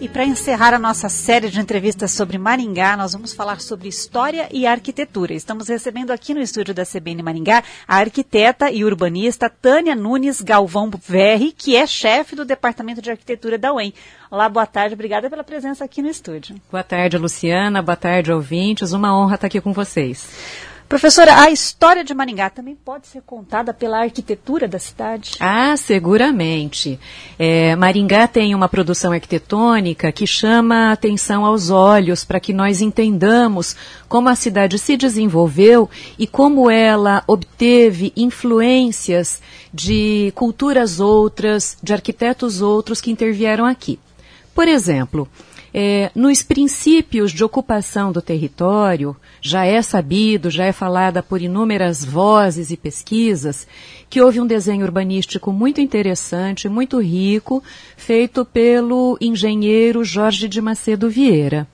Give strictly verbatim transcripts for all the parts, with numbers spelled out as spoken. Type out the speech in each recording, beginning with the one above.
E para encerrar a nossa série de entrevistas sobre Maringá, nós vamos falar sobre história e arquitetura. Estamos recebendo aqui no estúdio da C B N Maringá a arquiteta e urbanista Tânia Nunes Galvão Verri, que é chefe do Departamento de Arquitetura da U E M. Olá, boa tarde, obrigada pela presença aqui no estúdio. Boa tarde, Luciana, boa tarde, ouvintes, uma honra estar aqui com vocês. Professora, a história de Maringá também pode ser contada pela arquitetura da cidade? Ah, seguramente. É, Maringá tem uma produção arquitetônica que chama a atenção aos olhos para que nós entendamos como a cidade se desenvolveu e como ela obteve influências de culturas outras, de arquitetos outros que intervieram aqui. Por exemplo, É, nos princípios de ocupação do território, já é sabido, já é falada por inúmeras vozes e pesquisas, que houve um desenho urbanístico muito interessante, muito rico, feito pelo engenheiro Jorge de Macedo Vieira.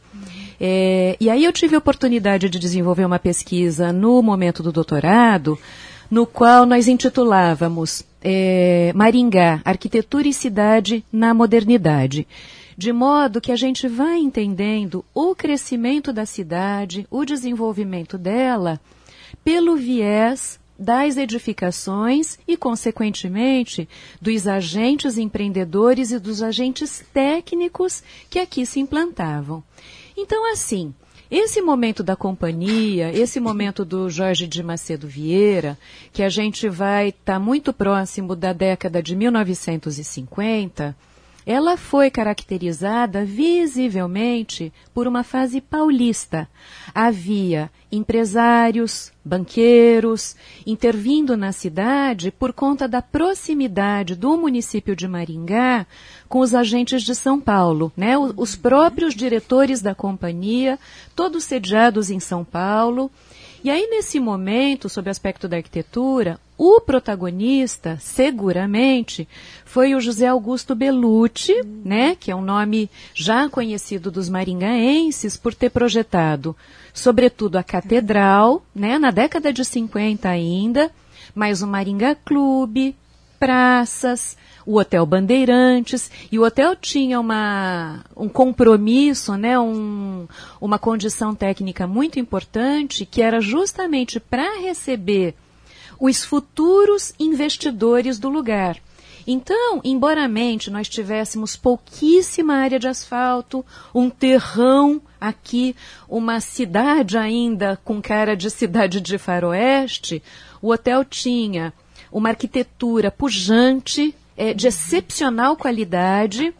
É, e aí eu tive a oportunidade de desenvolver uma pesquisa no momento do doutorado, no qual nós intitulávamos é, Maringá, Arquitetura e Cidade na Modernidade. De modo que a gente vai entendendo o crescimento da cidade, o desenvolvimento dela, pelo viés das edificações e, consequentemente, dos agentes empreendedores e dos agentes técnicos que aqui se implantavam. Então, assim, esse momento da companhia, esse momento do Jorge de Macedo Vieira, que a gente vai estar tá muito próximo da década de mil novecentos e cinquenta, ela foi caracterizada visivelmente por uma fase paulista. Havia empresários, banqueiros, intervindo na cidade por conta da proximidade do município de Maringá com os agentes de São Paulo, né? Os próprios diretores da companhia, todos sediados em São Paulo. E aí, nesse momento, sob o aspecto da arquitetura, o protagonista, seguramente, foi o José Augusto Bellucci, né, que é um nome já conhecido dos maringaenses por ter projetado, sobretudo, a Catedral, né, na década de cinquenta ainda, mas o Maringá Clube, praças, o Hotel Bandeirantes, e o hotel tinha uma, um compromisso, né, um, uma condição técnica muito importante, que era justamente para receber os futuros investidores do lugar. Então, emboramente nós tivéssemos pouquíssima área de asfalto, um terrão aqui, uma cidade ainda com cara de cidade de faroeste, o hotel tinha uma arquitetura pujante, é, de excepcional qualidade,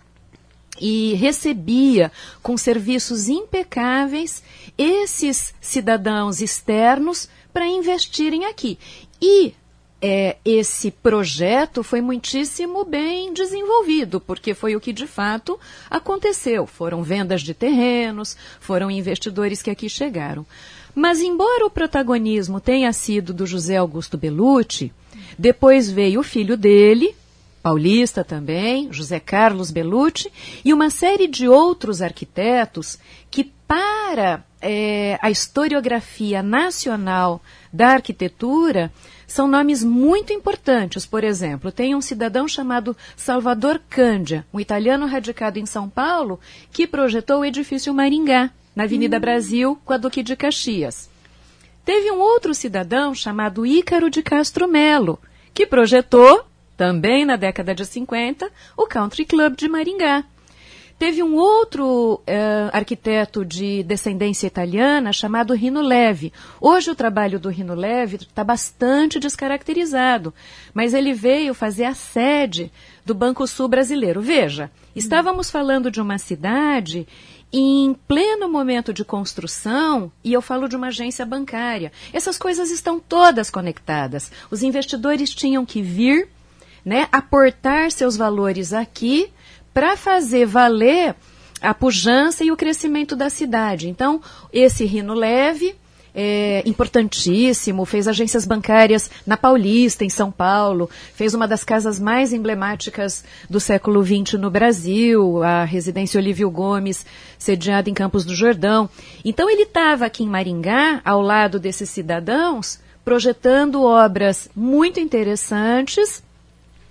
e recebia com serviços impecáveis esses cidadãos externos para investirem aqui. E é, esse projeto foi muitíssimo bem desenvolvido, porque foi o que de fato aconteceu. Foram vendas de terrenos, foram investidores que aqui chegaram. Mas embora o protagonismo tenha sido do José Augusto Bellucci, depois veio o filho dele, paulista também, José Carlos Bellucci, e uma série de outros arquitetos que, para é, a historiografia nacional da arquitetura, são nomes muito importantes. Por exemplo, tem um cidadão chamado Salvador Cândia, um italiano radicado em São Paulo, que projetou o edifício Maringá, na Avenida hum. Brasil, com a Duque de Caxias. Teve um outro cidadão chamado Ícaro de Castro Melo, que projetou, também na década de cinquenta, o Country Club de Maringá. Teve um outro uh, arquiteto de descendência italiana chamado Rino Levi. Hoje o trabalho do Rino Levi está bastante descaracterizado, mas ele veio fazer a sede do Banco Sul brasileiro. Veja, estávamos falando de uma cidade em pleno momento de construção, e eu falo de uma agência bancária. Essas coisas estão todas conectadas. Os investidores tinham que vir, né, aportar seus valores aqui para fazer valer a pujança e o crescimento da cidade. Então, esse Rino Levi é importantíssimo, fez agências bancárias na Paulista, em São Paulo, fez uma das casas mais emblemáticas do século vinte no Brasil, a residência Olívio Gomes, sediada em Campos do Jordão. Então ele estava aqui em Maringá, ao lado desses cidadãos, projetando obras muito interessantes,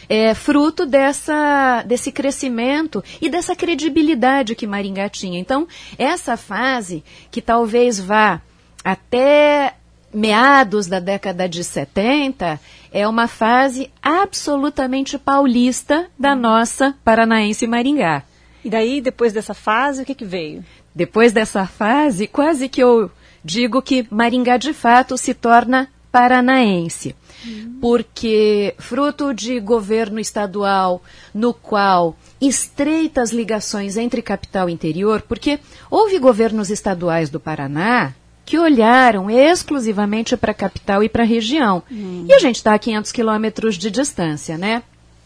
é fruto dessa, desse crescimento e dessa credibilidade que Maringá tinha. Então, essa fase, que talvez vá até meados da década de setenta, é uma fase absolutamente paulista da nossa paranaense Maringá. E daí, depois dessa fase, o que, que veio? Depois dessa fase, quase que eu digo que Maringá, de fato, se torna paranaense. Uhum. Porque, fruto de governo estadual, no qual estreitas ligações entre capital e interior, porque houve governos estaduais do Paraná que olharam exclusivamente para a capital e para a região. Uhum. E a gente está a quinhentos quilômetros de distância, né?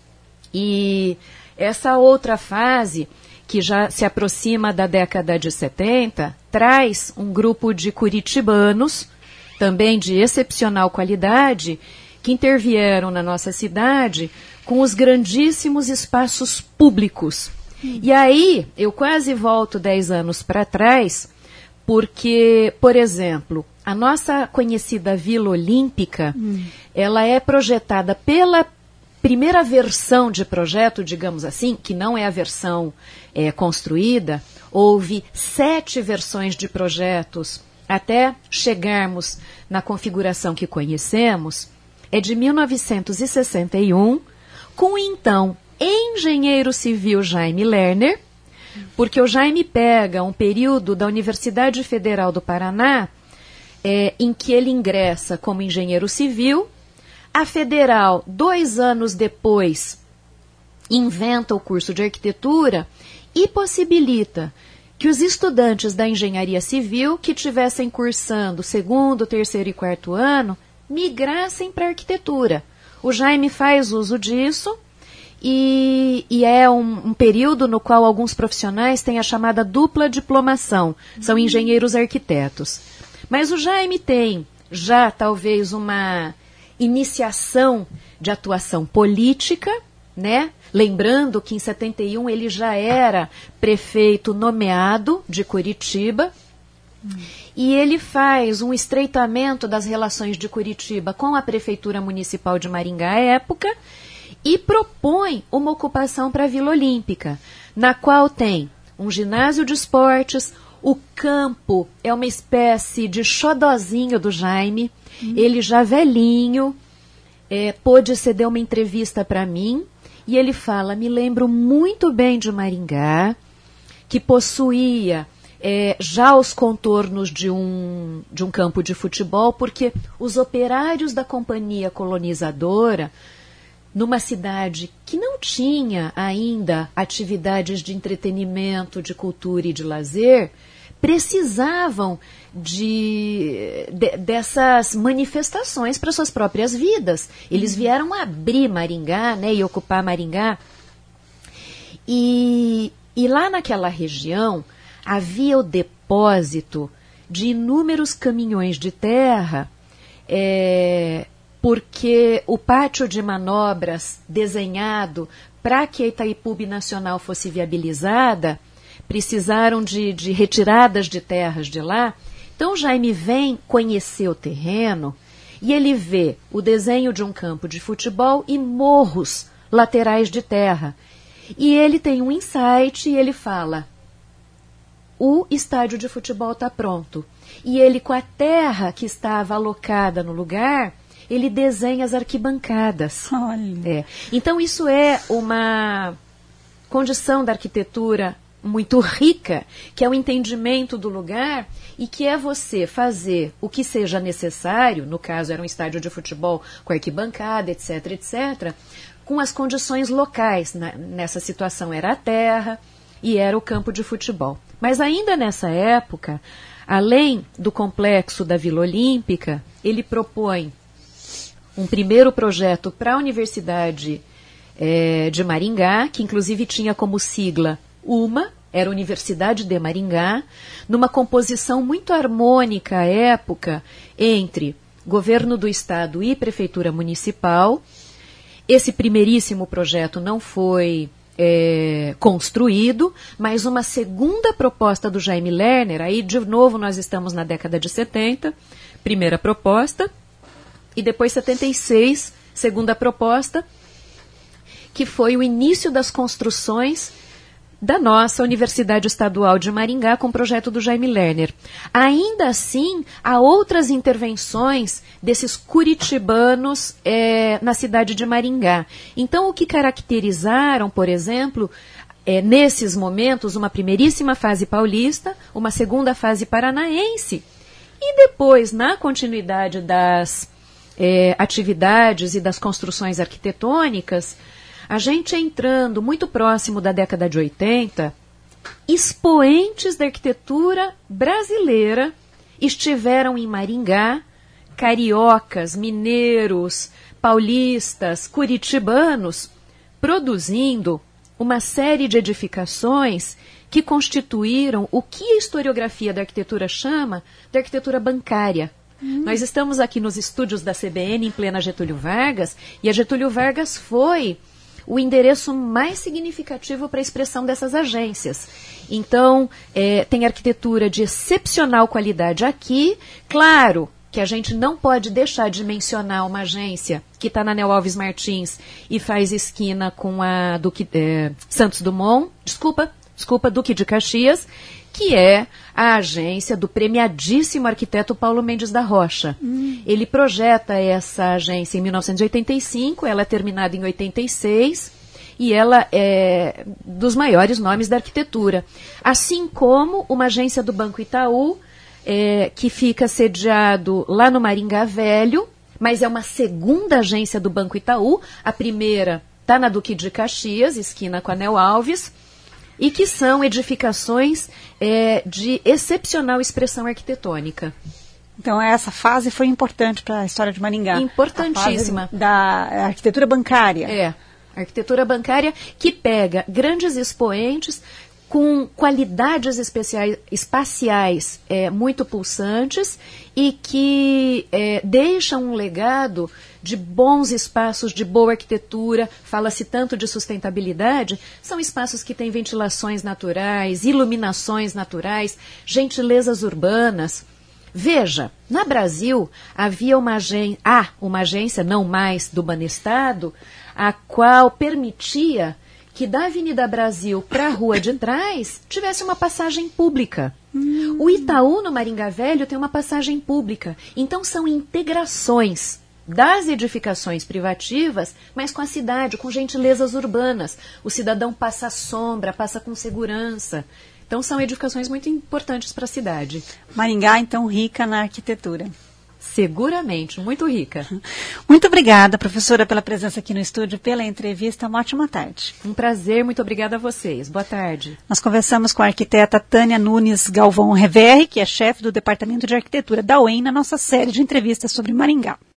E essa outra fase, que já se aproxima da década de setenta, traz um grupo de curitibanos, também de excepcional qualidade, que intervieram na nossa cidade com os grandíssimos espaços públicos. Hum. E aí, eu quase volto dez anos para trás, porque, por exemplo, a nossa conhecida Vila Olímpica, hum. ela é projetada pela primeira versão de projeto, digamos assim, que não é a versão é, construída. Houve sete versões de projetos até chegarmos na configuração que conhecemos. É de mil novecentos e sessenta e um, com o então engenheiro civil Jaime Lerner, porque o Jaime pega um período da Universidade Federal do Paraná, é, em que ele ingressa como engenheiro civil. A Federal, dois anos depois, inventa o curso de arquitetura e possibilita que os estudantes da engenharia civil que estivessem cursando segundo, terceiro e quarto ano migrassem para a arquitetura. O Jaime faz uso disso e, e é um, um período no qual alguns profissionais têm a chamada dupla diplomação, são engenheiros arquitetos. Mas o Jaime tem já talvez uma iniciação de atuação política, né? Lembrando que em setenta e um ele já era prefeito nomeado de Curitiba, hum. e ele faz um estreitamento das relações de Curitiba com a Prefeitura Municipal de Maringá à época e propõe uma ocupação para a Vila Olímpica, na qual tem um ginásio de esportes, o campo é uma espécie de xodozinho do Jaime, hum. ele já velhinho, é, pôde ceder uma entrevista para mim, e ele fala, me lembro muito bem de Maringá, que possuía é, já os contornos de um, de um campo de futebol, porque os operários da companhia colonizadora, numa cidade que não tinha ainda atividades de entretenimento, de cultura e de lazer, precisavam de, de, dessas manifestações para suas próprias vidas. Eles vieram abrir Maringá, né, e ocupar Maringá. E, e lá naquela região havia o depósito de inúmeros caminhões de terra, é, porque o pátio de manobras desenhado para que a Itaipu Binacional fosse viabilizada, precisaram de, de retiradas de terras de lá. Então, Jaime vem conhecer o terreno e ele vê o desenho de um campo de futebol e morros laterais de terra. E ele tem um insight e ele fala, o estádio de futebol está pronto. E ele, com a terra que estava alocada no lugar, ele desenha as arquibancadas. Olha. É. Então, isso é uma condição da arquitetura muito rica, que é o entendimento do lugar e que é você fazer o que seja necessário, no caso era um estádio de futebol com arquibancada, etc, etc, com as condições locais. Nessa situação era a terra e era o campo de futebol. Mas ainda nessa época, além do complexo da Vila Olímpica, ele propõe um primeiro projeto para a Universidade é, de Maringá, que inclusive tinha como sigla UMA, era Universidade de Maringá, numa composição muito harmônica à época entre governo do estado e prefeitura municipal. Esse primeiríssimo projeto não foi é, construído, mas uma segunda proposta do Jaime Lerner, aí de novo nós estamos na década de setenta, primeira proposta, e depois setenta e seis, segunda proposta. que foi o início das construções da nossa Universidade Estadual de Maringá com o projeto do Jaime Lerner. Ainda assim, há outras intervenções desses curitibanos é, na cidade de Maringá. Então, o que caracterizaram, por exemplo, é, nesses momentos, uma primeiríssima fase paulista, uma segunda fase paranaense, e depois, na continuidade das é, atividades e das construções arquitetônicas, a gente entrando muito próximo da década de oitenta, expoentes da arquitetura brasileira estiveram em Maringá, cariocas, mineiros, paulistas, curitibanos, produzindo uma série de edificações que constituíram o que a historiografia da arquitetura chama de arquitetura bancária. Hum. Nós estamos aqui nos estúdios da C B N, em plena Getúlio Vargas, e a Getúlio Vargas foi o endereço mais significativo para a expressão dessas agências. Então, é, tem arquitetura de excepcional qualidade aqui. Claro que a gente não pode deixar de mencionar uma agência que está na Nel Alves Martins e faz esquina com a Duque, é, Santos Dumont, desculpa, desculpa, Duque de Caxias, que é a agência do premiadíssimo arquiteto Paulo Mendes da Rocha. Hum. Ele projeta essa agência em mil novecentos e oitenta e cinco, ela é terminada em oitenta e seis, e ela é dos maiores nomes da arquitetura. Assim como uma agência do Banco Itaú, é, que fica sediado lá no Maringá Velho, mas é uma segunda agência do Banco Itaú. A primeira está na Duque de Caxias, esquina com a Nel Alves, e que são edificações é, de excepcional expressão arquitetônica. Então, essa fase foi importante para a história de Maringá. Importantíssima. Da arquitetura bancária. É, arquitetura bancária que pega grandes expoentes com qualidades especiais, espaciais é, muito pulsantes e que é, deixam um legado de bons espaços, de boa arquitetura. Fala-se tanto de sustentabilidade, são espaços que têm ventilações naturais, iluminações naturais, gentilezas urbanas. Veja, na Brasil havia uma agência, há uma agência, não mais, do Banestado, a qual permitia que da Avenida Brasil para a Rua de Trás tivesse uma passagem pública. Hum. O Itaú, no Maringá Velho, tem uma passagem pública. Então, são integrações das edificações privativas, mas com a cidade, com gentilezas urbanas. O cidadão passa à sombra, passa com segurança. Então, são edificações muito importantes para a cidade. Maringá, então, rica na arquitetura. Seguramente, muito rica. Muito obrigada, professora, pela presença aqui no estúdio, pela entrevista. Uma ótima tarde. Um prazer, muito obrigada a vocês. Boa tarde. Nós conversamos com a arquiteta Tânia Nunes Galvão Reverri, que é chefe do Departamento de Arquitetura da U E M, na nossa série de entrevistas sobre Maringá.